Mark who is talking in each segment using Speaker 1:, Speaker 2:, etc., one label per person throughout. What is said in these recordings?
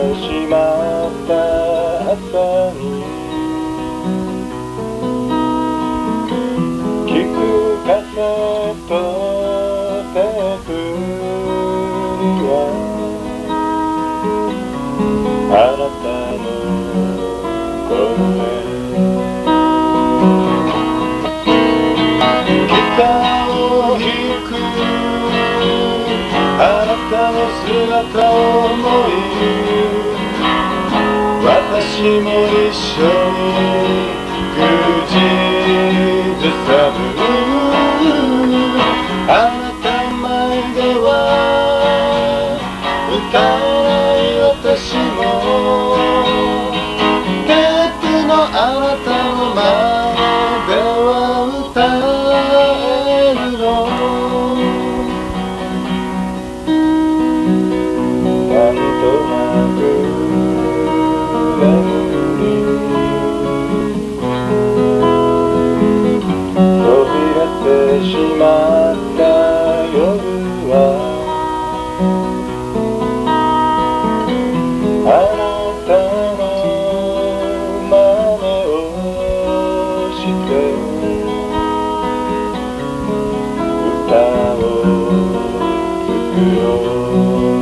Speaker 1: しまった朝に聞くカセットテープにはあなたの声ギターを弾くあなたの姿を思い私も一緒に口ずさむあなた前では歌えない私もテープのあなたの前では歌えるのなんとなく眠り途切れてしまった夜はあなたの真似をして歌を作ろう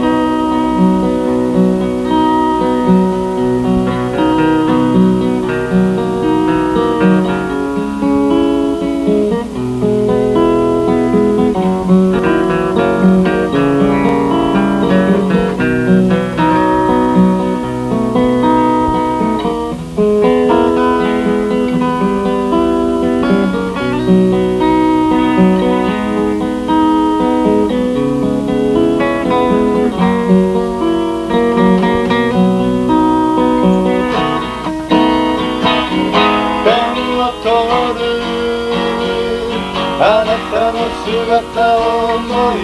Speaker 1: あなたの姿を思い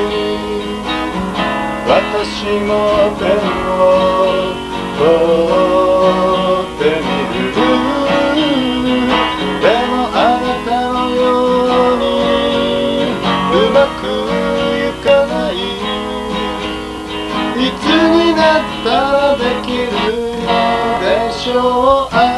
Speaker 1: 私もペンを取ってみるでもあなたのようにうまくいかないいつになったらできるのでしょう